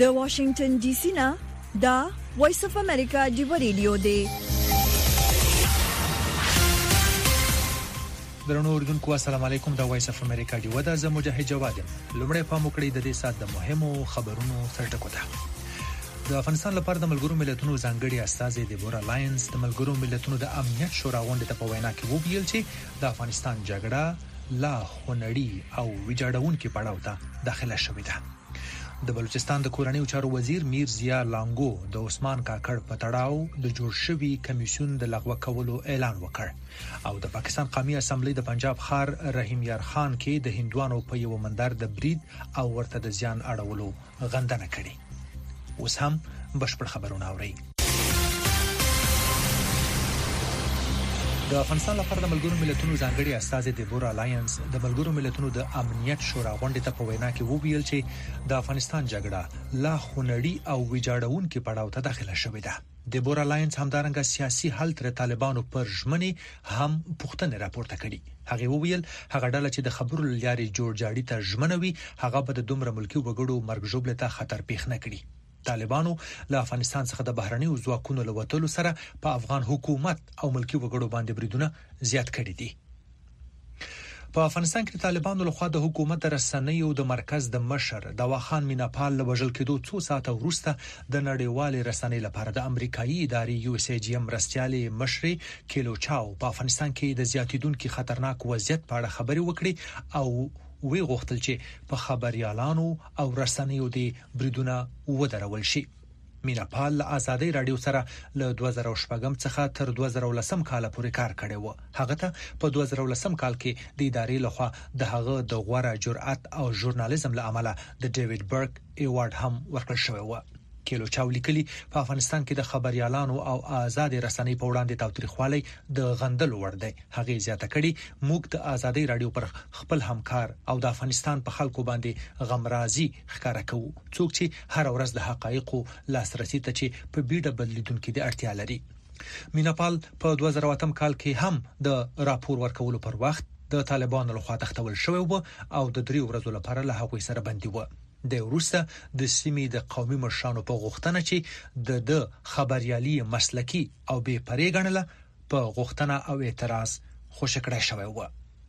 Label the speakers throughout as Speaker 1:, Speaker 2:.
Speaker 1: د واشنگټن ډي سي نه دا وایس اف امریکا دی ریډیو دی.
Speaker 2: درنو اوریدونکو السلام علیکم. دا وایس اف امریکا دی ودا ز مجاهد جواد لمړی په مکړی د دې سات د مهمو خبرونو سرټکو ده. د افغانستان لپاره د ملګرو ملتونو ځانګړي استازي دیبورا لاینز د ملګرو ملتونو د امنیت شورا غونډې ته په وینا کې وویل چې د افغانستان جګړه لا خونړی او ویجاړونکې پړاو ته داخله شوې ده. د بلوچستان د کورنیو چارو وزیر میر ضیا لانګو د عثمان کاکړ په تړاو د جوړ شوي کمیسیون د لغوه کولو اعلان وکړ او د پاکستان قومي اسمبلی د پنجاب خار رحیم یار خان کې د هندوانو په یو مندر د برید او ورته د زیان اړولو غندنه کړې. اوس هم بشپړ خبرونه اورئ. د افغانستان لپاره د ملګرو ملتونو ځانګړي استازي دیبورا لاینز د ملګرو ملتونو د امنیت شورا غونډې ته په وینا کې وویل چې د افغانستان جګړه لا خونړی او ویجاړونکې پړاو ته داخله شوې ده. دیبورا لاینز همدارنګه سیاسي حل تر طالبانو پر ژمنې هم پوښتنه راپورته کړي. هغه وویل هغه ډله چې د خبرو لاري جوړجاړي ته ژمنوي هغه به د دومره ملکی وګړو مرګ ژوبله ته خطر پیښ نه کړي. طالبانو له افغانستان څخه د بهرنیو ځواکونو له وټولو سره په افغان حکومت او ملکی وګړو باندې بریدونه زیات کړي دي. په افغانستان کې طالبانو له خوا د حکومت رسنیو د مرکز د مشر دواخان میناپال له وژل کېدو 2 ساعته وروسته د نړیوال رسنۍ لپاره د امریکایي ادارې یو اس ای جی ام مرستيالي مشر کیلو چاو په افغانستان کې د زیاتیدونکو خطرناک وضعیت په اړه خبري وکړي او وی غوښتل چې په خبريالانو او رسنیو د بریدونه ودرول شي. میناپال له آزادۍ رادیو سره له 2014 څخه تر 2010 کال پورې کار کړی و. هغه ته په 2010 کال کې د ادارې لخوا د هغه د غوړه جرأت او ژورنالیزم له امله د ډیوډ برک ایوارډ هم ورکړل شوی و. کیلو چاو لیکلي په افغانستان کې د خبريالانو او آزاد رسنۍ په وړاندې تاوتریخوالي د غندلو وړ دی. هغه زیاته کړي موږ د آزادۍ رادیو پر خپل همکار او د افغانستان په خلکو باندې غمرازي ښکارا کوو څوک چې هر ورځ د حقایقو لاسرسي ته چې په بیړه بدلیدونکو د اړتیا لري. میناپال په 2008 کال کې هم د راپور ورکولو پر وخت د طالبانو لخوا تختول شوی و او د 3 ورځې لپاره له هغوی سره بندي و. د وروسته د سیمې د قومي مشرانو په غوښتنه چې د خبريالي مسلکی او بې پرې ګڼله په غوښتنه او اعتراض خوشکړای شوی و.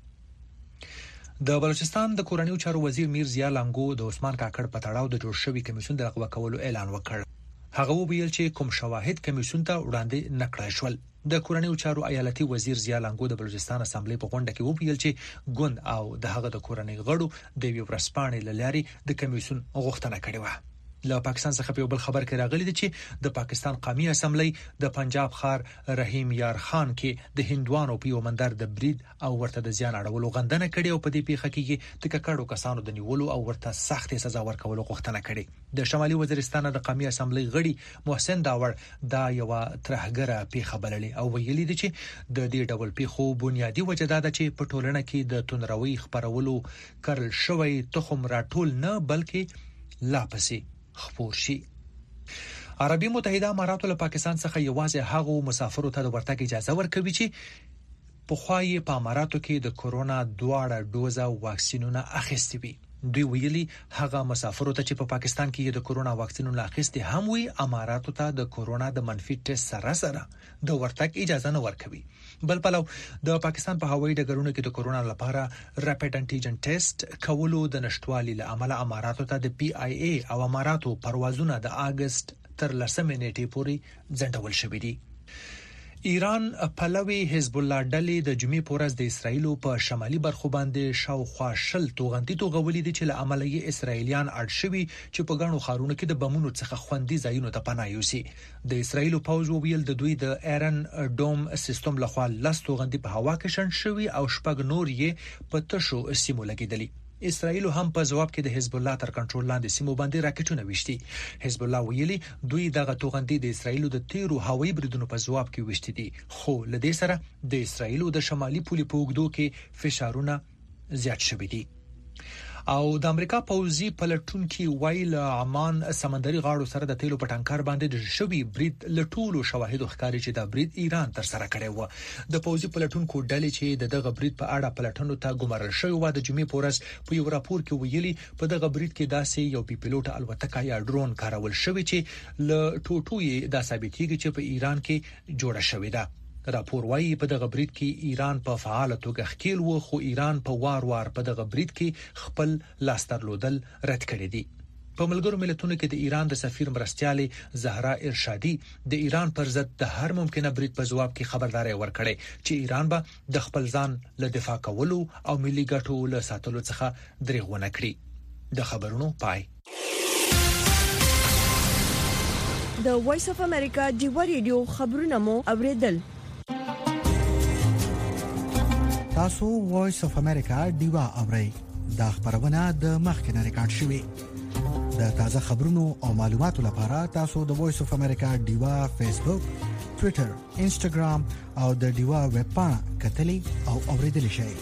Speaker 2: د بلوچستان د کورنیو چارو وزیر میر ضیا لانګو د عثمان کاکړ په تړاو د جوړ شوی کمیسیون د لغوه کولو اعلان وکړ. هغه وویل چې کوم شواهد کمیسیون ته وړاندې نکړای شول. د کورنیو چارو ایالتي وزیر ضیا لانګو د بلوچستان اسمبلی په غونډه کې وویل چې ګوند او د هغه د کورنۍ غړو د ورسپانې لاري د کمیسیون غوښتنه کړې و. له پاکستان څخه په بل خبر کې راغلی دی چې د پاکستان قومي اسمبلی د پنجاب خار رحیم یار خان کې د هندوانو په یو مندر د برید او ورته د زیان اړولو غندنه کړې او په دې پیښه کې د ککړو کسانو د نیولو او ورته سخت سزا ورکولو غوښتنه کړې. د شمالي وزیرستان د قومي اسمبلی غړي محسن داوړ دا یو ترهګره پیښه بللې او ویلي دي چې د دې ډول پیښو بنیادی وجه دا ده چې په ټولنه کې د تندروي خبرولو کړل شوی تخم راټول نه بلکې لا پسې خپور شي. عربي متحده اماراتو له پاکستان څخه یوازې هغو مسافرو ته د ورتګ اجازه ورکوي چې په خوای په اماراتو کې د کورونا دواړه دوزه واکسینونه اخیستي وي. دوی ویلي هغه مسافرو ته چې په پاکستان کې د کورونا واکسینونه اخیستي هم وي اماراتو ته د کورونا د منفي ټیسټ سره د ورتګ اجازه نه ورکوي. بل پلو د پاکستان په هوایي ډګرونو کې د کورونا لپاره ریپټ انټیجن ټیسټ کولو د نشټوالي له امله اماراتو ته د پی آی ای او اماراتو پروازونه د اگست تر 10 نیټې پورې ځنډول شوې دي. ایران پلوي حزب الله ډلې د جمعې په ورځ د اسرایل په شمالي برخو باندې شاوخوا شل توغندي توغولې دي چې له عمله یې اسرایلیان اړ شوي چې په غاڼو خارونو کې د بمونو څخه خوندي ځایونو ته پناه یوسي. د اسرایل پوځ ویل د دوی د ایرن ډوم سیستم لخوا لاس توغندي په هوا کې شنډ شوي او شپږ نور یې په تشو سیمو لګیدلي. اسرائیل هم په جواب کې د حزب الله تر کنټرول لاندې سیمو باندې راکټونه وشتي. حزب الله ویلي دوی دغه توغندي د اسرائیل د تیرو هوایي بریدونو په جواب کې وشتي دي خو لدې سره د اسرائیل د شمالي پولې په وګړو کې فشارونه زیات شوي دي. او د امریکا پوځي پلټونکو ویل عمان سمندري غاړو سره د تیلو پټانکر باندې د شوی برید لټولو شواهد ښکاري چې د برید ایران تر سره کړی و. د پوځي پلټونکو ډلې چې دغه برید په اړه پلټنو ته ګمارل شوی و د جمعې پورس په یو راپور کې ویلي په دغه برید کې داسې یو پیلوټ الوتکه یا ډرون کارول شوی چې ل ټوټوي د ثابتېږي چې په ایران کې جوړه شوې ده. راپور وايي په دغه برید کې ایران په فعال توګه ښکیل و، خو ایران په وار په دغه برید کې خپل لاس درلودل رد کړی دی. په ملګرو ملتونو کې د ایران د سفیر مرستیالې زهرا ارشادي د ایران پر ضد د هر ممکنه برید په جواب کې خبرداري ورکړې چې ایران به د خپل ځان له دفاع کولو او ملي ګټو له ساتلو څخه دریغ ونه کړي. د خبرونو پای.
Speaker 1: د وایس اف امریکا ډیوا ریډیو خبرونه مو اوریدل.
Speaker 3: تاسو وایس اف امریکا ډیوا اورئ. دا خبرونه د مخکنه ریکارډ شوې. د تازه خبرونو او معلوماتو لپاره تاسو د وایس اف امریکا ډیوا فیسبوک، ټوئیټر، انسټاګرام او د ډیوا ویب پاڼه کتلي او اوریدل شئ.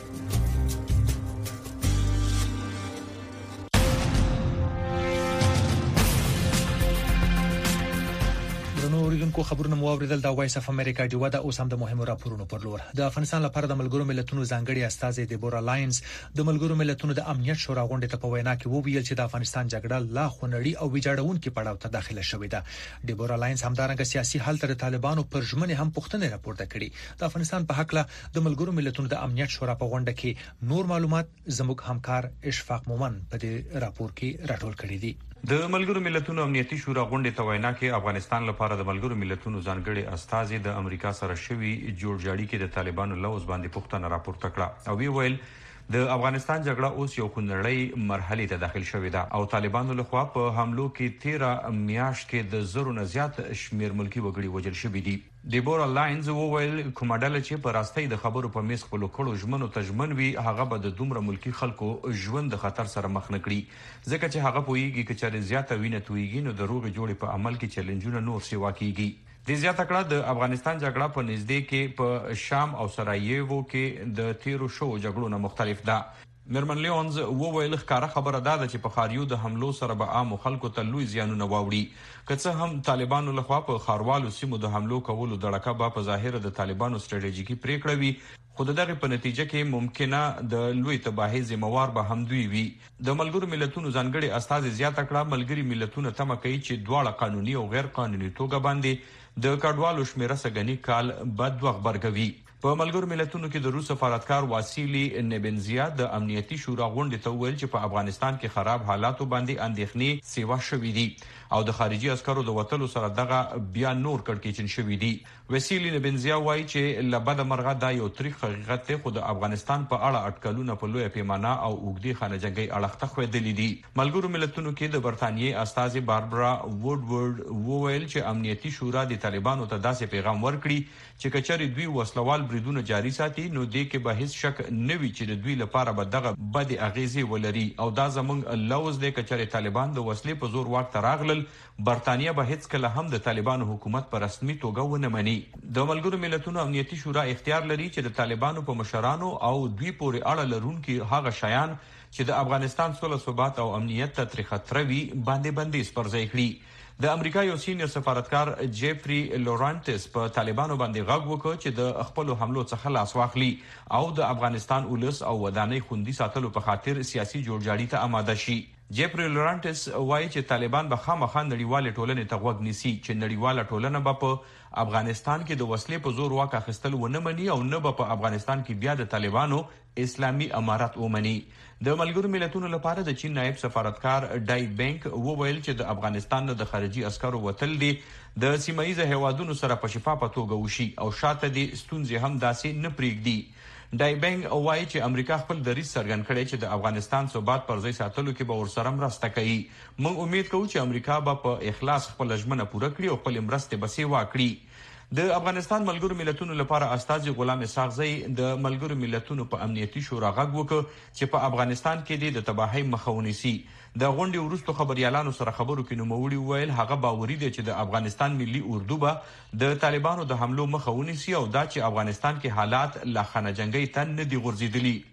Speaker 2: اوریدونکو خبرونه مو اوریدل. د وایس اف امریکا ډیوا د اوس هم د مهمو راپورونو پر لور. د افغانستان لپاره د ملګرو ملتونو ځانګړي استازي دیبورا لاینز د ملګرو ملتونو د امنیت شورا غونډې ته په وینا کې وویل چې د افغانستان جګړه لا خونړی او ویجاړونکې پړاو ته داخله شوې ده. دیبورا لاینز همدارنګه سیاسي حل تر طالبانو پر ژمنې هم پوښتنه راپورته کړې. د افغانستان په حق له د ملګرو ملتونو د امنیت شورا په غونډه کې نور معلومات زموږ همکار اشفاق مومن په دې راپور کې راټول کړي دي.
Speaker 4: د ملګرو ملتونو امنیتي شورا غونډې ته وینا کې افغانستان لپاره د ملګرو ملتونو ځانګړي استازي د امریکا سره شوی جوړجاړي کې د طالبانو لوز باندې پوښتنه راپورته کړه او ویل د افغانستان جګړه اوس یو خونړی مرحله ته داخل شوې ده او طالبانو لخوا په حملو کې 13 میاشت کې د زرو نه زیات شمیر ملکی وګړي وژل شوي دي. دیبورا لاینز وویل کومډاله چې په راستۍ د خبرو په میز خپل کړو ژمنو تجمن وی هغه به د دومره ملکی خلکو ژوند د خطر سره مخ نه کړي ځکه چې هغه پوېږي چې چېرې زیاته وینه تویږي نو د روغ جوړې په عمل کې چیلنجونه نور سیوا کیږي. د زیاته کړه د افغانستان جګړه په نږدې کې په شام او سراییوو کې د تیرو شو جګړو نه مختلف ده. مرمن لیونز وویل ښکارا خبره ده چې په خاریو د حملو سره به عام خلکو ته لوی زیانونه واوړي که څه هم طالبانو لخوا په خاروالو سیمو د حملو کولو دړکه به په ظاهر د طالبانو ستراتیژیکي پریکړه وي خو دغه په نتیجه کې ممکنه د لوی تباهي ذمہوار به هم دوی وي. د ملګرو ملتونو ځانګړي استازي زیاته کړه ملګري ملتونه تمه کوي چې دواړه قانوني او غیر قانوني توګه باندې د کډوالو شمیره سګنی کال بد وخت برګوي. په ملګرو ملتونو کې د روس سفارتکار واسیلی نبنزیا د امنیتي شورا غونډې ته ویل چې په افغانستان کې خراب حالاتو باندې اندېښنې سیوا شوې دي او د خارجي عسکرو د وټلو سره دغه بیا نور کړکېچن شوې دي. واسیلی نبنزیا وایي چې لبد مرغه دا یو تاریخ حقیقت ته خود افغانستان په اړه اټکلونه په لوی پیمانه او اوګدي خانه جنگي اړخته خوېدلې دي. ملګرو ملتونو کې د برتانیې استازي باربرا ووډورډ وویل چې امنیتي شورا د طالبانو ته داسې پیغام ورکړي چې کچري دوی وسلوال بریدونه جاری ساتي نو دې کې به هیڅ شک نه وي چې د دوی لپاره به دغه بد اغیزې ولري او دا زمونږ لوز دی کچري طالبان د وسلې په زور واک ته راغلل برتانیا به هیڅ کله هم د طالبانو حکومت په رسمي توګه ونه مني. د ملګرو ملتونو امنیتي شورا اختیار لري چې د طالبانو په مشرانو او دوی پورې اړه لرونکي هغه شیان چې د افغانستان سوله ثبات او امنیت ته تر خطر وي باندې بندیز پر ځای کړي. د امریکا یو سینیئر سفارتکار جیفری لورانټس په طالبانو باندې غږ وکړ چې د خپل حملو څخه لاس واخلي او د افغانستان ولس او ودانۍ خوندي ساتلو په خاطر سیاسي جوړجاړي ته آماده شي. جیفری لورانټس وایي چې طالبان به خامخا نړیوالې ټولنې ته غوږ نیسي چې نړیواله ټولنه به په افغانستان کې د وسلې په زور واک اخیستل ونه مني او نه به په افغانستان کې بیا د طالبانو اسلامي امارت ومني. د ملګرو ملتونو لپاره د چین نائب سفارتکار ډای بینک وویل چې د افغانستان د خارجي عسکرو وتل دي د سیمایي هیوادونو سره په شفافه توګه وشي او شاته دي ستونزې هم داسې نه پریږدي. ډای بینک وایي چې امریکا خپل دریځ څرګند کړی چې د افغانستان ثبات پر ځای ساتلو کې به ورسره مرسته کوي. موږ امید کوو چې امریکا به په اخلاص خپل ژمنه پوره کړي او خپل مرسته به سیوا کړي. د افغانستان ملګرو ملتونو لپاره استازي غلام اسحاقزی د ملګرو ملتونو په امنیتي شورا غږ وکړ چې په افغانستان کې د تباهۍ مخه ونیسي. د غونډې وروسته خبريالانو سره خبرو کې نوموړي ویل هغه باوري دی چې د افغانستان ملي اردو به د طالبانو د حملو مخه ونیسي او دا چې افغانستان کې حالات لا خانه جنگي ته نه دي غورځېدلي.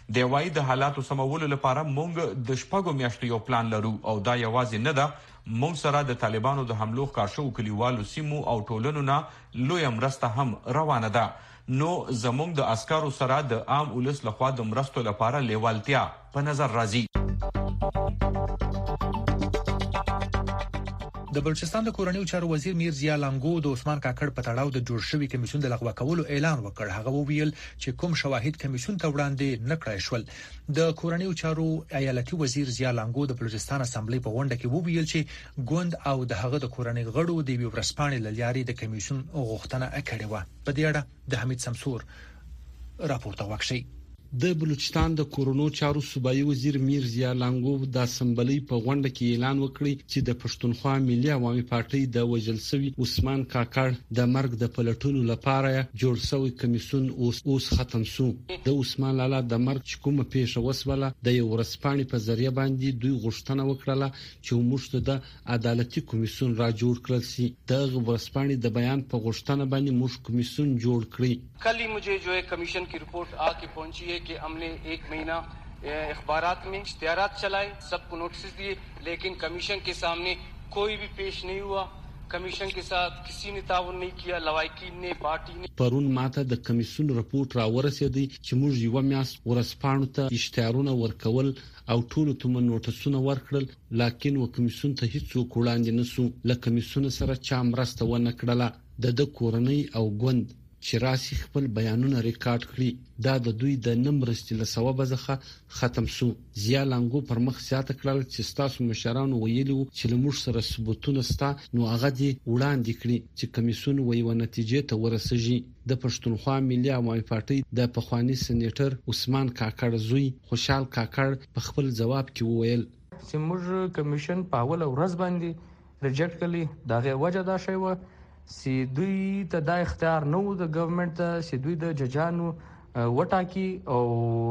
Speaker 4: د وای د حالاتو سمولو لپاره مونږ د شپږو میاشتو یو پلان لرو او دا یوازې نه ده، مونږ سره د طالبانو د حملو ښکار شوو کلیوالو سیمو او ټولنو نه لویه مرسته هم روانه ده. نو زمونږ د عسکرو سره د عام ولس لخوا د مرستو لپاره لیوالتیا په نظر راځي.
Speaker 2: د بلوچستان د کورنیو چارو وزیر میر ضیا لنګو د عثمان کاکړ په تړاو د جوړ شوی کمیسیون د لغوه کولو اعلان وکړ. هغه وویل چې کوم شواهد کمیسیون ته وړاندې نکړای شول. د کورنیو چارو ایالتي وزیر ضیا لنګو د بلوچستان اسمبلی په غونډه کې وویل چې ګوند او د هغه د کورنۍ غړو د ورسپانې لاري د کمیسیون غوښتنه کړې و. په دې اړه د حمید سمسور راپورته وکړي.
Speaker 5: د بلوچستان د کورونو چارو صوبایي وزیر میر ضیا لنګو د اسمبلی په غونډه کې اعلان وکړ چې د پښتونخوا ملي عوامي پارټۍ د وژل شوی عثمان کاکړ د مرګ د پلټونو لپاره جوړ شوی کمیسیون اوس ختم شو. د عثمان لالا د مرګ کومه پیښه وسوله د یو ورسپانې په ذریعہ باندې دوی غوښتنه وکړه چې موږ د عدالتي کمیسیون را جوړ کړل شي. د ورسپانې د بیان په غوښتنه باندې موږ کمیسیون جوړ کړی.
Speaker 6: कल ही मुझे जो है कमीशन की रिपोर्ट आके पहुंची है कि हमने एक महीना अखबारात में इश्तिहारात चलाए, सबको नोटिस दिए, लेकिन कमीशन के सामने कोई भी पेश नहीं हुआ. कमीशन के साथ किसी ने ताउन नहीं किया. लवाइकीन ने, पार्टी ने.
Speaker 5: پرون ماته د کمیسیون رپورت را ورسېدی چې موږ یو میاشت ورسپانو ته اشتهارونه ورکول او ټول ته نوټسونه ورکړل، لکه و کمیسیون ته هیڅ وکړاندې نسو. ل کمیسیون سره چا مرسته ونه کړله. د کورنۍ او ګوند چې راسي خپل بیانونه ریکارډ کړي. دا د دوی د نمرستي له سبب څخه ختم شو. ضیا لنګو پر مخ سیاته کړل چې تاسو مشرانو ویلو چې لمر سره ثبوتونه ستا نو هغه دی وړاندې کړي چې کمیسیون وایي نتیجې ته ورسېږي. د پښتونخوا ملي عوامي پارټۍ د پخوانی سېنیټر عثمان کاکړ زوی خوشحال کاکړ په خپل جواب کې وویل
Speaker 6: چې موږ کمیشن په اول ورځ باندې ریجیکټ کړی. دغه وجه دا شی و سی دوی ته دا اختیار نه و د ګورنمنت ته چې دوی د ججانو وټاکی او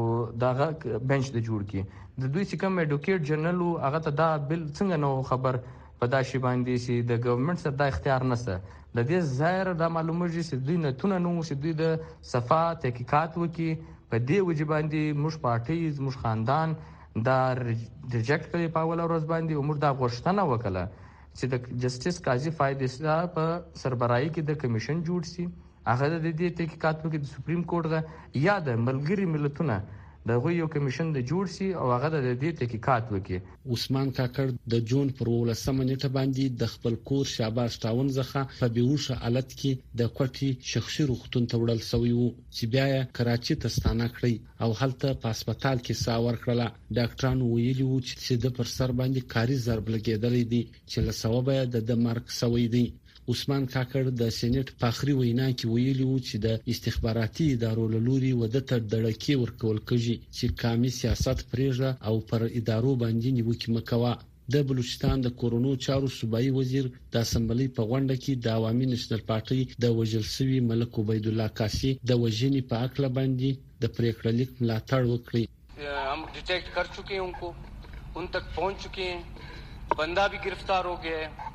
Speaker 6: دغه بنچ د جوړ کی. د دوی چې کوم اډوکیټ جنرال هغه ته دا بل څنګه نو خبر په داشي باندې چې د ګورنمنت سره دا اختیار نشته. د دې ظاهر دا معلومه چې دوی نه تونه نو چې دوی د صفه تحقیقات وکي. په دې وجه باندې موږ پارټي موږ خاندان دا ریجیکټ کړي په اول ورځ باندې عمر دا غوښتنه وکړه چې د جسټس قاضي فایدسلا په سربراهي کې د کمیشن جوړ شي. هغه د دې تحقیقاتو کې د سپریم کورټ غا یا د ملګری ملتونو دغه یو کمیشن د جوړ شي او هغه د دې تحقیقات وکړي.
Speaker 5: عثمان کاکړ د جون پر 18 نیټه باندې د خپل کور شاباش ټاون څخه په بیهوشه حالت کې د کوټي شخصي روغتون ته وړل شوی وو چې بیا کراچي ته ستانه کړی او هلته په هسپتال کې ساور کړل. ډاکټرانو ویلي وو چې د پر سر باندې کاری ضرب لګیدلې دي چې له سبب د مرګ شوی دی. عثمان کاکړ د سېنات په اخري وینا کې ویلي وو چې د استخباراتي ادارو له لوري ودته دړکې ورکول کېږي چې قومي سیاست پرېږده او پر ادارو باندې نیوکه مکوه. د بلوچستان د کورونو چارو صوبایي وزیر د اسمبلی په غونډه کې د عوامي نېشنل پارټۍ د وژل شوی ملک عبید الله کاسي د وژنې په اړه باندې د پریکړه لیک ملاتړ وکړي.
Speaker 6: हम डिटेक्ट कर चुके हैं, उन तक पहुंच चुके हैं, बंदा भी गिरफ्तार हो गया है.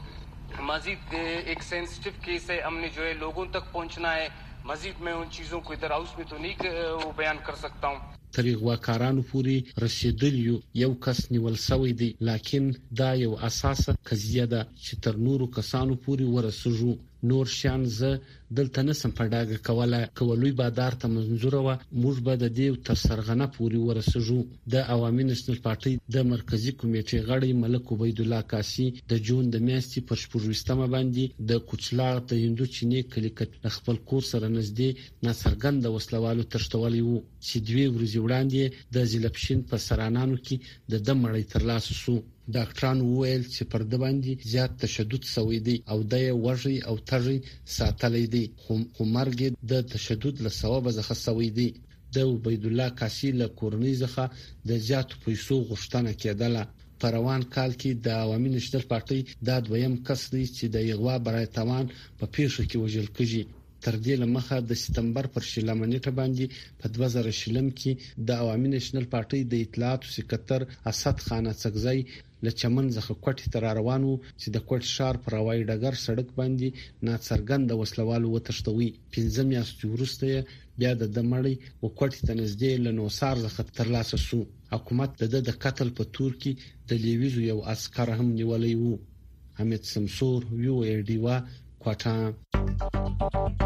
Speaker 6: मजीद एक सेंसिटिव केस है, हमने जो है लोगों तक पहुंचना है. मजीद मैं उन चीजों को इधर हाउस में तो नहीं वो बयान कर सकता हूँ.
Speaker 5: تریغواکارانو پوری رسیدلی یو کس نیول شوی دی، لکن دا یو اساسه قضیه ده چې تر نورو کسانو پوری ورسېږو. نور شان زه دلته نسم په ډاګه کولوي بادار ته منظور و موږ به د دې تر سرغنه پوری ورسېږو. د عوامي نېشنل پارټۍ د مرکزی کمیټې غړی ملک عبید الله کاسي د جون د میاشتې پر 14 باندې د کوچلا د هندو چینی کلیکټ خپل کور سره نږدې ناڅرګند وسلوالو تشتولي وو چې دوی ورځې وړاندې د زلپشین په سرانانو کې د دمړې ترلاسه شو. ډاکټرانو وویل چې پر د باندې زیات تشدد شوی دی او د وژي او تږي ساتلې دي، خو مرګ د تشدد له سبب څخه شوی دی. د عبید الله کاسي له کورنۍ څخه د زیات پیسو غوښتنه کېدله. په روان کال کې د عوامي نېشنل پارټۍ د دویم کس دی چې د یغوا برای توان په پیښه کې وژل کېږي. تر دې لمخه د سپتمبر پر 16 نیټه باندې په 2020 کې د عوامي نېشنل پارټۍ د اطلاعاتو سکرټر اسد خان څکزی له چمن څخه کوټې ته روانو چې د کوټ شار پر هوایي ډګر سړک باندې ناڅرګند وسلوالو وتښتوي. 15 میاشتې وروسته بیا د دمړی وکټ ته نږدې لنوسار څخه ترلاسه شو. حکومت د قتل په تور کې د لیویزو یو عسكر هم نیولای وو. حمید سمسور یو ډیوا کوټا.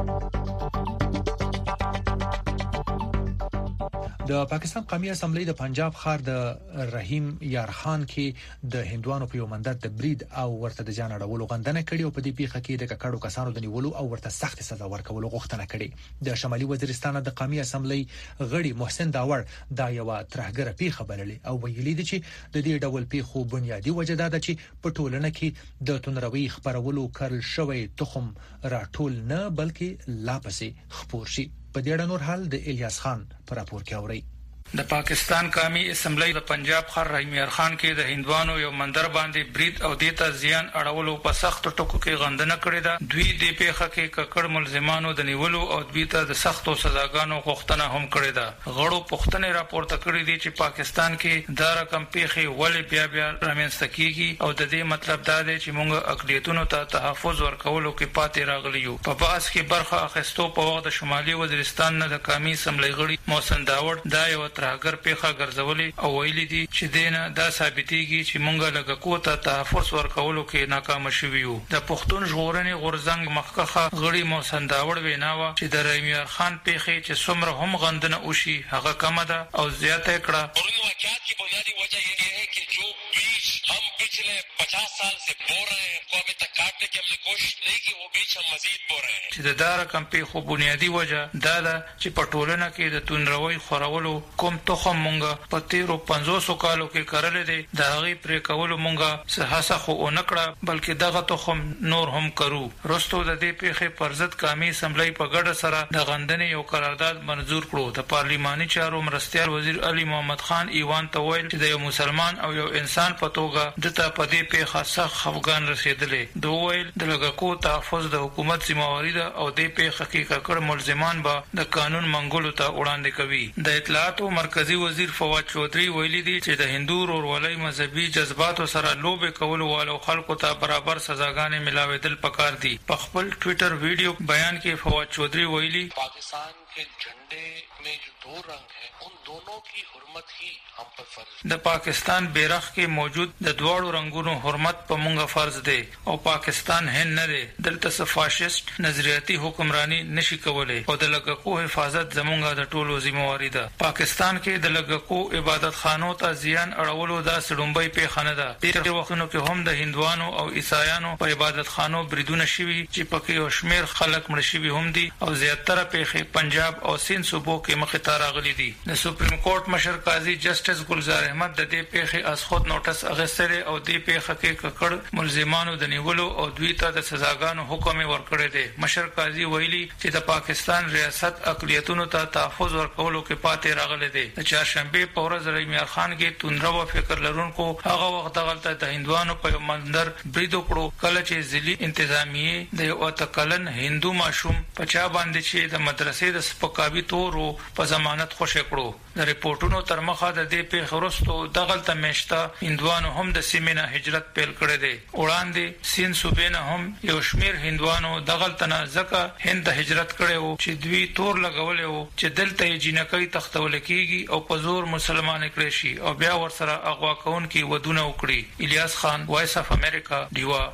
Speaker 2: د پاکستان قومي اسمبلی د پنجاب ښار د رحیم یارخان کې د هندوانو په یو مندر د برید او ورته د جان اړولو غندنه کړې او په دې پیښه کې د ککړو کسانو د نیولو او ورته سخت سزا ورکولو غوښتنه کړې. د شمالي وزیرستان د قومي اسمبلی غړي محسن داور دا یو ترهګره پیښه بللې او ویلي دي چې د دې ډول پیښو بنیادی وجه دا ده چې په ټولنه کې د تندروي خبرولو کړل شوی تخم راټول نه بلکې لا پسې خپور شي. په دې اړه نور حال د الیاس خان پر راپور کې اوري.
Speaker 7: د پاکستان قومي اسمبلی د پنجاب ښار رحیم یارخان کې د هندوانو یو مندر باندې برید او دیتا زیان اړولو په سخت ټکو کې غندنه کړې ده. دوی د پیښه کې ککړ ملزمانو د نیولو او دوی ته د سختو سزاګانو غوښتنه هم کړې ده. غړو پوښتنې راپورته کړې دي چې پاکستان کې دا رقم پیښې ولې بیا رامنځته کیږي او د دې مطلب دا دی چې موږ اقلیتونو ته تحفظ ورکولو کې پاتې راغلي یو. په بحث کې برخه اخیستو په وخت د شمالي وزیرستان نه د قومي اسمبلی غړي محسن داور دا یو ترهګر پیښه ګرځولې او ویلي دي چې دینه دا ثابتېږي چې مونږ لږ کوته تحفظ ورکولو کې ناکام شوو یو. د پښتون ژغورنې غورځنګ مخکخه غړي محسن داور ویناوه چې د رحیم یارخان پیښې چې څومره هم غندنه وشي هغه کم ده او زیاته کړه.
Speaker 8: واقعات کی بنیادی وجہ یہ ہے کہ جو بیج ہم پچھلے 50 سال سے بو رہے ہیں وہ ابھی تک کاٹنے کی ہم نے کوشش نہیں کی وہ بیج ہم مزید بو رہے ہیں.
Speaker 7: چې د دار کم پیښو بنیادی وجہ دا ده چې په ټولنه کې د تندروي خورولو کوم تخم مونږه په تیرو 500 کالو کې کړل دي دا غي پرې کول مونږه سهاسه خو اونکړه بلکې دغه تخم نور هم کرو. رستو د دې پیښې پرزت قومي اسمبلی په ګډه سره د غندنې یو قرارداد منزور کړو. د پارلیماني چارو مرستيال وزیر علي محمد خان ایوان ته ویل چې د یو مسلمان او یو انسان په توګه د ته په دې پیښه سخت خفګان رسیدلې. دوی ویل د لګکو تحفظ د حکومت ذمہواری ده او د پیښه کې ککړ ملزمان به د قانون منګولو ته وړاندې کوي. د اطلاعات مرکزی وزیر فواد چودھری ویلي دي چې د هندو ورولۍ مذهبي جذباتو سره لوبې کول والو خلکو ته برابر سزاګانې ملاوېدل پکار دي. په خپل ټوئیټر ویډیو بیان کې فواد چودھری ویلي
Speaker 8: پاکستان के झंडे में जो दो रंग हैं उन दोनों की حرمت ही हम پر فرض.
Speaker 7: د پاکستان بیرغ کې موجود د دوړو رنگونو حرمت په مونږه فرض دی او پاکستان هند نه دی. دلته فاشیست نظریاتي حکمرانی نشي کولای او د لګکو حفاظت زمونږه د ټولو ذمہواری ده. پاکستان کې د لګکو عبادت خانو ته زیان اړولو دا سړومبۍ پیښه نه ده. ډېر وختونو کې هم د هندوانو او عیسایانو په عبادت خانو بریدونه شوي چې پکې یو شمیر خلک مړ شوي هم دي او زیاتره پیښې پنجاب او سند صوبو کې مخې ته راغلي دي. د سپریم کورټ مشر قاضي جسټس ګلزار احمد د دې پیښې از خود نوټس اخیستل او دې پیښه کې ککړ ملزمانو د نیولو او دوی ته د سزاګانو حکم ورکړی دی. مشر قاضي ویلي چې د پاکستان ریاست اقلیتونو ته تحفظ ورکولو کې پاتې راغلی دی. د چهارشنبه په ورځ رحیم یارخان کې توندرو فکر لرونکو هغه وخت غلطه د هندوانو په مندر برید وکړو کله چې ځلي انتظامیه د یو تکلن هندو ماشوم په چا باندې چې د مدرسې د سپکاوي تورو په ضمانت خوشی کړو. د ریپورتونو تر مخه د دې پیښې وروسته د غلطه میشته هندوانو هم د سیمې نه هجرت پیل کړی دی. وړاندې سین صوبې نه هم یو شمیر هندوانو د غلطه نه ځکه هند ته هجرت کړی وو چې دوی تور لګولې وو چې دلته یې جنکۍ تختول کېږي او په زور مسلمان کړی شي او بیا ورسره اغوا کوونکي ودونه وکړي. الیاس خان، وایس اف امریکا، ډیوا.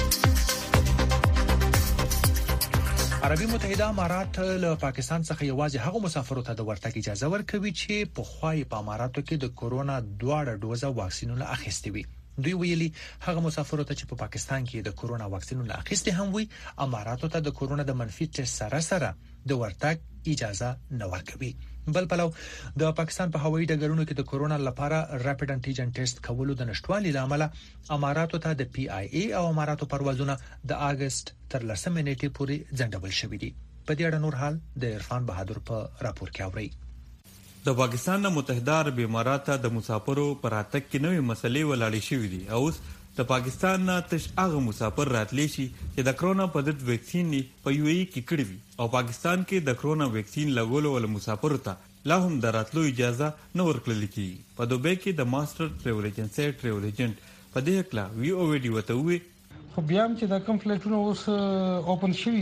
Speaker 2: عربي متحده امارات له پاکستان څخه یوازې هغو مسافرو ته د ورتګ اجازه ورکوي چې په خوای په اماراتو کې د کورونا 2 ډوزه واکسینونه اخیستي وي. دوی ویلي هغه مسافرو ته چې په پاکستان کې د کورونا واکسینونه اخیستي هم وي اماراتو ته د کورونا د منفي ټیسټ سره د ورتګ اجازه نه ورکوي. بل پلو د پاکستان په هوایي ډګرونو کې د کورونا لپاره ریپډ انټیجن ټیسټ کولو د نشټوالي لامل اماراتو ته د پی آی ای او اماراتو پروازونه د اگست تر 10 نیټې پورې ځنډول شوې دي. په دې اړه نور حال د عرفان بهادر په راپور کې اوري.
Speaker 4: د پاکستان متحده عرب امارات د مسافرو پر اتک کې نوې مسلې ولاړې شوې دي او د پاکستان نه تش هغه مسافر راتلی شي چې د کرونا په ضد ویکسین په یو ای کې کړی وي او پاکستان کې د کرونا ویکسین لګولو ول مسافر ته لا هم دراتلو اجازه نه ورکړل کیږي. په دوبه کې د ماستر ټریول ایجنسی ټریول ایجنټ په دې کلا وی او ویډیو ته وی
Speaker 9: خو بیا هم چې د کوم فلایټونو اوس اوپن شوي دي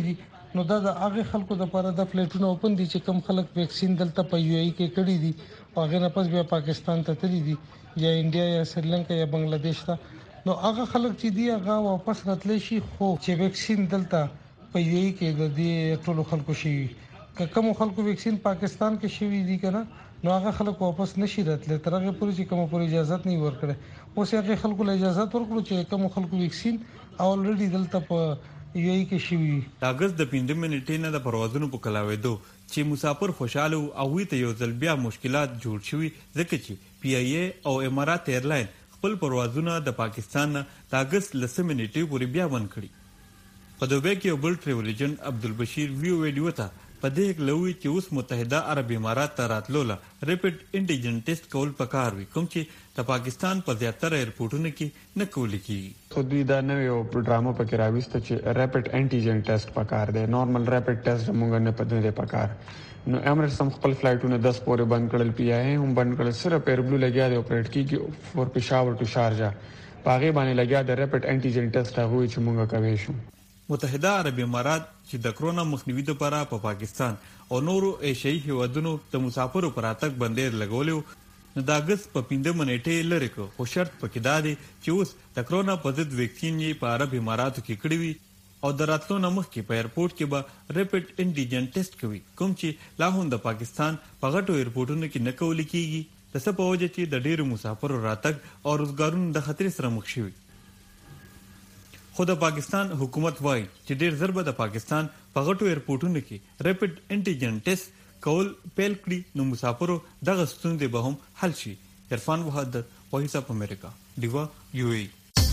Speaker 9: نو دا د هغه خلکو د لپاره د فلیټونو اوپن دي چې کم خلک ویکسین دلته په یو ای کې کړی دي او هغه نه پس بیا پاکستان ته تللی دي یا انډیا یا سریلانکا یا بنگلاديش ته نو هغه خلک چې دی هغه واپس راتلی شي خو چې ویکسین دلته په یو ای کې د دې ټولو خلکو شي کوم خلکو ویکسین پاکستان کې شوی دي کنه نو هغه خلک واپس نشي راتلی تر هغه پورې چې کوم پورې اجازه نه ورکړي اوس هغه خلکو له اجازه ورکړو چې کوم خلکو ویکسین اولریډي دلته په یو ای کې شوی
Speaker 10: د اگست د 15 منټې نه د پروازونو په کلاوېدو چې مسافر خوشاله او وی ته یو ځل بیا مشکلات جوړ شوي ځکه چې پی ای اے او امارات ایرلاین خپل پروازونه د پاکستان نه د اگست لسمه منټې پورې بیا بند کړي په دوبه کې یو بل ټریول ایجنټ عبدالبشیر ویډیو ته په دې لوي چې اوس متحده عرب امارات ته راتلو ریپټ انټیجن ټیسټ کول پکار وي کوم چې د پاکستان په زیاتره ایرپورټونو کې نه کول کیږي
Speaker 11: خو دوی دا نوې او ډرامو پکې راويسته چې ریپټ انټیجن ټیسټ پکار دی نورمال ریپټ ټیسټ موږ نه پدې پکار نو امریټس هم خپل فلایټونه 10 پورې بند کړل پی آی هم بند کړل صرف ایربلو لګیا دی اپریټ کیږي فور پېښور ټو شارجه پاغه باندې لګیا د ریپټ انټیجن ټیسټ هغه چې موږ کوي شو
Speaker 10: متحده عرب امارات چې د کرونا مخنیوي لپاره په پاکستان او نورو ایشیایي هیوادونو د مسافرو پر اتک بندیز لګولیو نو د اگست په 15 منټې لري کو شرط پکې دا دی چې اوس د کرونا په ضد ویکسین یې په عرب اماراتو کې کړی وي او د راتلو نه مخکې په ایرپورټ کې به ریپټ انټیجن ټیسټ کوي کوم چې لا هم د پاکستان په غټو ایرپورټونو کې نه کول کیږي د څه په وجه چې د ډیرو مسافرو راتګ او روزګارونو د خطر سره مخ شوي خو د پاکستان حکومت وایي چې ډیر ضربه د پاکستان په غټو ایرپورټونو کې ریپټ انټیجن ټیسټ کول پیل کړي نو مسافرو دغه ستونزې به هم حل شي عرفان وحدت وایس اف امریکا دیوا یو ای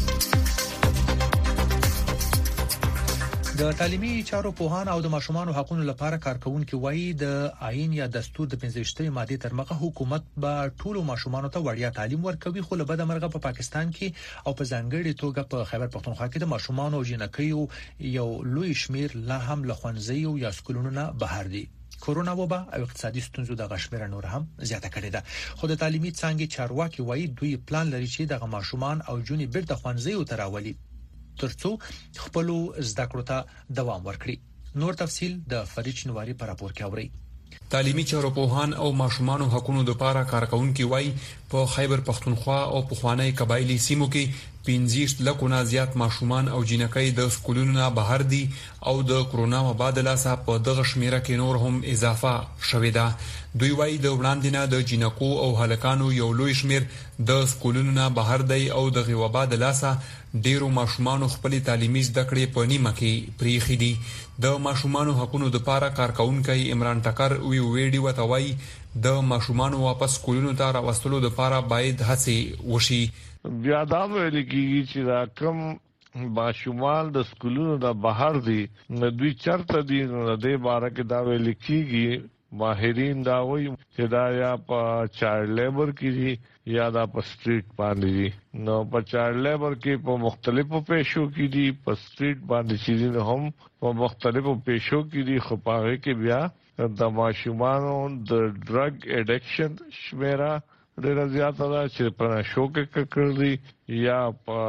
Speaker 2: د تعلیمي چارو پوهان او د ماشومان حقوقو لپاره کارکونکو وایي د آئین یا دستور د 15 ماده تر مخه حکومت به ټولو ماشومانو ته وړیا تعلیم ورکوي خو له بده مرغه په پاکستان کې او په ځانګړي توګه په خیبر پختونخوا کې د ماشومان او جنکیو یو لوی شمیر لا هم له ښوونځیو یا سکولونو نه بهر دي کورونا وبا او اقتصادي ستونزو د غشمیر نور هم زیاته کړې ده خو د تعلیمي څانګې چارواکي وایي دوی پلان لري چې د ماشومان او جونې بیرته ښوونځیو ته راولي ترڅو خپل زده کړو ته دوام ورکړي نور تفصيل د فرید شنواری پر راپور کې اوري
Speaker 12: تعلیمي چارو پوهان او ماشومانو حقوقو لپاره کارکونکو وایي په خیبر پختونخوا او په خوانی قبایلی سیمو کې 15 لکونه زیات ماشومان او جنکۍ د سکولونو نه بهر دي او د کرونا مبادله سره په دغه شمیره کې نور هم اضافه شوې ده دوی وایي د وړاندې نه د جنکو او هلکانو یو لوی شمیر د سکولونو نه بهر دی او د مبادله سره ډیرو ماشومان خپل تعلیمي زده کړې په نیمه کې پریخي دي د ماشومان حقوقو لپاره کارکونکو عمران ټکر ویډیو ته وایي د ماشومان واپس سکولونو ته راوستلو لپاره باید هڅه وشي
Speaker 13: بیا دا ویل کیږي چې دا کم ماشومان د سکولونو د بهر دي دوی چرته دي د دې باره کې دا ویل کیږي ماهرین دا وایي چې دا یا په چایلډ لیبر کې دي یا دا په سټریټ باندې دي نو په چایلډ لیبر کې په مختلفو پیښو کې دي په سټریټ باندې چې هم په مختلفو پیښو کې دي خو په هغه کې بیا د ماشومانو د ډرګ اډکشن شمیره ډېر زیات ده چې په نشو کې کړی یا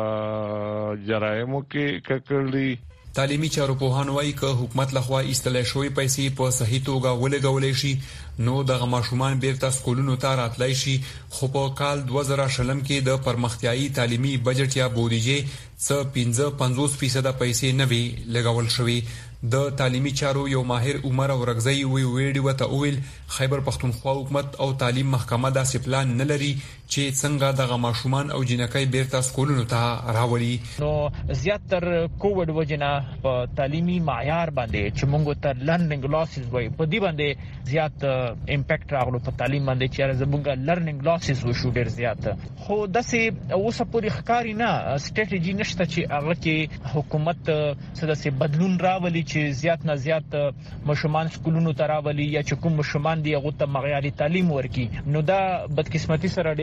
Speaker 13: په جرایمو کې کړی
Speaker 12: تعلیمي چارو پوهان وایي چې حکومت لخوا ایستل شوی پیسې په صحیح توګه ولګولې شي نو د ماشومان بیرته سکولونو ته راتلای شي خو په کال 2020 کې د پرمختیايي تعلیمي بجټ یا بودیجه څخه 55% پیسې نه وی لګول شوی د تعلیمي چارو یو ماهر عمر اورغزی ویډیو ته ویل خیبر پختونخوا حکومت او تعلیم محکمه داسې پلان نه لري چې څنګه د ماشومان او جنکۍ بیرته سکولونو ته راولي
Speaker 14: نو زیاتر کووډ وجنه په تعلیمي معیار باندې چې موږ ته لرنینګ لاسز وای په دې باندې زیات امپیکټ راغلو په تعلیم باندې چې زموږ لرنینګ لاسز وشو ډیر زیات خو داسې اوسه پورې ښکاری نه سټریټیجی نشته چې هغه کې حکومت څه بدلون راولي چې زیات نه زیات ماشومان سکولونو ته راولي یا چې کوم ماشومان دی هغه ته معیاري تعلیم ورکړي نو دا بدقسمتي سره ډیر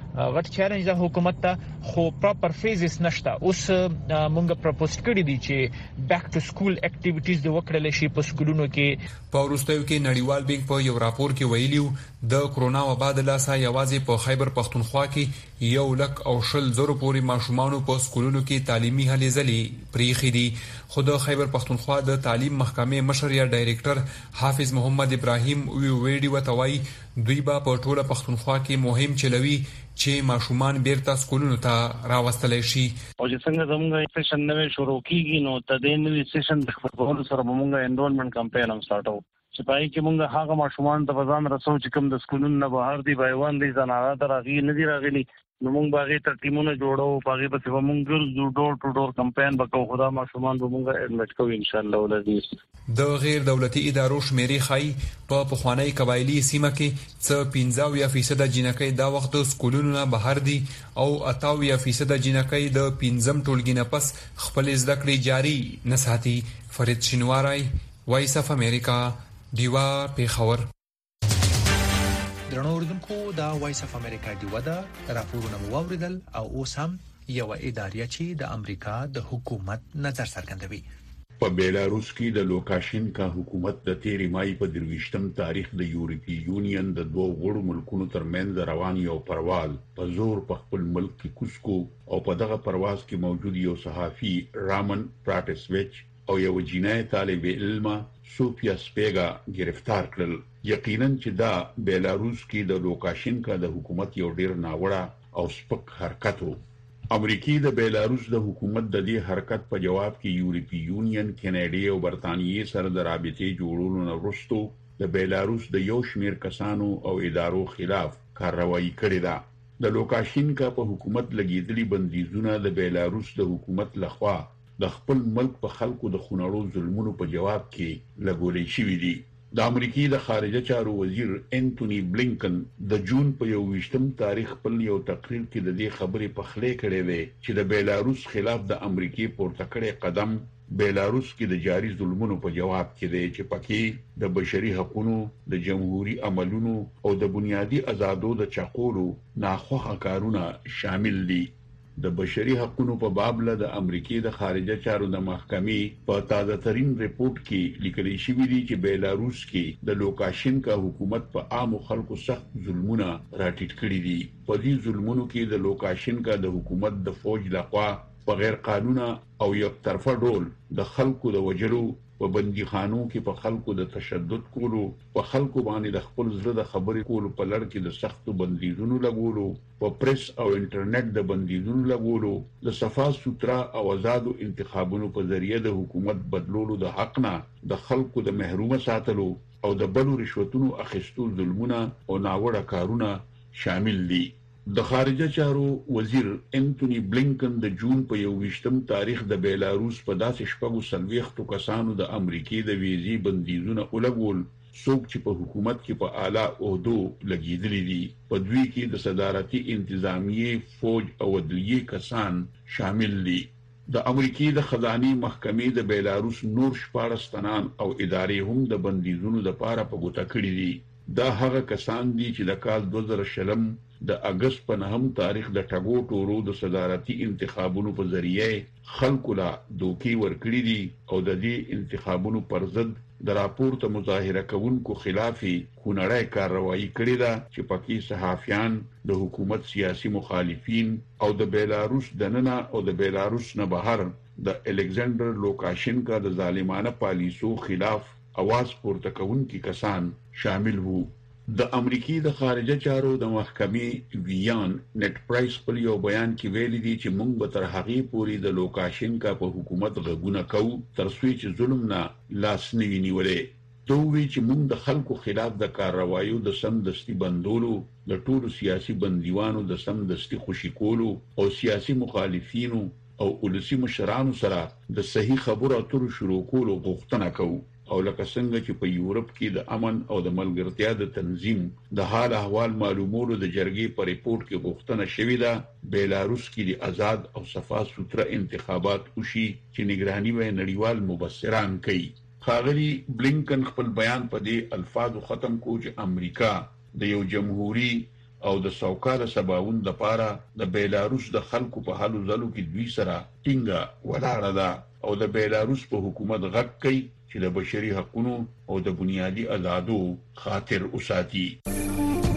Speaker 14: غټ چیلنج د حکومت ته خو پراپر فیزز نشته. اوس مونږ پروپوز کړی دی چې بیک ټو سکول اکټیویټیز د وکړل شي په سکولونو کې.
Speaker 12: په وروستیو کې نړیوال بانک په یو راپور کې ویلیو د کرونا وبا د لاسه یوازې په خیبر پختونخوا کې 1,20,000 پورې ماشومان په سکولونو کې تعلیمي هلې ځلې پریخي دي. خو د خیبر پختونخوا د تعلیم محکمې مشر یا ډایریکټر حافظ محمد ابراهیم ویډیو وتوي دوی به په ټوله پختونخوا کې مهم چلوي چې ماشومان بیرته سکولونو ته راوستل شي.
Speaker 15: او چې څنګه زموږ سیشن نوې شروع کیږي نو تدې نوې سیشن د خپلولو سره موږ انرولمنت کمپاین هم سٹارټو چې پای کې موږ هغه ماشومان ته ځان رسو چې کوم د سکولونو نه بهر دي بایوان دي زنانه ترغي نه دي راغلي نو موږ باغې ترتیبونه جوړو باغې په څه موږ ګرځو ډور ټو ډور کمپاین وکړو خدا ماشومان به موږ اډمټ کوو ان شاء الله ولادي.
Speaker 12: د غیر دولتي ادارو شمیرې خای په پخوانی قبایلی سیمه کې څه 15% جنکۍ دا وخت سکولونو نه بهر دي او 88% جنکۍ د 15م ټولګي نه پس خپل زده کړې جاری نه ساتي. فرید شینواری، وایس اف امریکا، دیوا پیښور.
Speaker 2: درنو اوریدونکو دا وایس اف امریکا دیوا دا راپورونه مو اوریدل او اوس هم یو ادارې چې د امریکا د حکومت نظر څرګندوي.
Speaker 16: په بیلاروس کې د لوکاشینکا حکومت د 13 مای په 23م تاریخ د یورپی یونین د دوه غړو ملکونو ترمنځ روان یو پرواز په زور په خپل ملک کې کوسکو او په دغه پرواز کې موجود یو صحافي رامن پراټسویچ او یو جنایي طالب علم سوفیا سپیګا گرفتار کړل. یقینا چې دا بیلاروس کې د لوکاشینکا د حکومت یو ډیر ناوړه او سپک حرکت و. امریکای د بیلاروس د حکومت د دې حرکت په جواب کې یورپی یونین، کینیډا او برتانیې سره د رابطې جوړولو نه وروسته د بیلاروس د یو شمیر کسانو او ادارو خلاف کارروایی کړې ده. د لوکاشینکا په حکومت لګیدلي بندیزونه د بیلاروس د حکومت لخوا د خپل ملک په خلکو د خونړو ظلمونو په جواب کې لګولې شوې دي. د امریکای د خارجه چارو وزیر انټونی بلینکن د جون په 21م تاریخ په یو تقریر کې د دې خبرې په خلې کړې وې چې د بیلاروس خلاف د امریکای پورته کړې قدم بیلاروس کې د جاري ظلمونو په جواب کې دی چې پکې د بشري حقوقو، د جمهوریت عملونو او د بنیادی آزادو د چاقولو ناخوښه کارونه شامل دي. د بشري حقوقو په باب له د امریکای د خارجه چارو د محکمې په تازه ترين ریپورت کې لیکل شوی دی چې بیلاروس کې د لوکاشینکا حکومت په عام خلکو سخت ظلمونه راټیټ کړي دي. په دې ظلمونو کې د لوکاشینکا د حکومت د فوج لخوا په غیر قانوني او یک طرفه ډول د خلکو د وجلو، په بندیخانو کې په خلکو د تشدد کولو، په خلکو باندې د خپل زړه د خبرې کولو په لړ کې د سختو بندیزونو لګولو، په پریس او انټرنیټ د بندیزونو لګولو، د صفا سوترا او آزادو انتخابونو په ذریعہ د حکومت بدلولو د حق نه د خلکو د محرومه ساتلو او د بلو رشوتونو اخیستو ظلمونه او ناوړه کارونه شامل دي. د خارجه چارو وزیر انټونی بلینکن د جون په 21م تاریخ د بیلاروس په داسې شپږو سلويختو کسانو د امریکای د ویزي بندیزونه ولګول څوک چې په حکومت کې په اعلی عہدو لګیدلي دي. په دوی کې د صدارتي انتظامیه، فوج او عدلیه کسان شامل دي. د امریکای د خزاني محکمې د بیلاروس نور 14 تنان او ادارې هم د بندیزونو لپاره په ګوته کړی دي. دا هغه کسان دي چې د کال 2020 د اگست په 9 تاریخ د ټاګو ټورو د صدارتي انتخابونو په ذریعہ خلکو لا دوکي ورکړي دي او د دې انتخابونو پر ضد د راپورته مظاهره کوونکو خلافي خونړی کارروایی کړې ده چې پکې صحافیان، د حکومت سیاسي مخالفین او د بیلاروس دننه او د بیلاروس نه بهر د الکساندر لوکاشینکا د ظالمانه پالیسو خلاف اواز پورته کوونکي کسان شامل وو. د امریکای د خارجه چارو د محکمې ویان نت پرایس په یو بیان کې ویلي دي چې موږ به تر هغې پورې د لوکاشینکا په حکومت غږونه کوو تر څو چې ظلم نه لاس نه وي نیولې. دوی چې موږ د خلکو خلاف د کارروایو د سمدستي بندولو، د ټولو سیاسي بندیوانو د سمدستي خوشي کولو او سیاسي مخالفینو او ولسی مشرانو سره د صحیح خبرو اترو شروع کولو غوښتنه کوو. او لکه څنګه چې په یورپ کې د امن او د ملګرتیا د تنظیم د حال احوال معلومولو د جرګې په ریپورت کې غوښتنه شوې ده بیلاروس کې د آزاد او صفا سوتره انتخابات وشي چې نگرانی به نړیوال مبصران کوي. ښاغلي بلینکن خپل بیان په دې الفاظو ختم کو چې امریکا د یو جمهوریت او د سوکاله سباوند لپاره د بیلاروس د خلکو په حالو ځلو کې دوی سره ټینګه ولاړه ده او د بیلاروس په حکومت غږ کوي چې د بشري حقوقو او د بنیادي آزادو خاطر وساتي.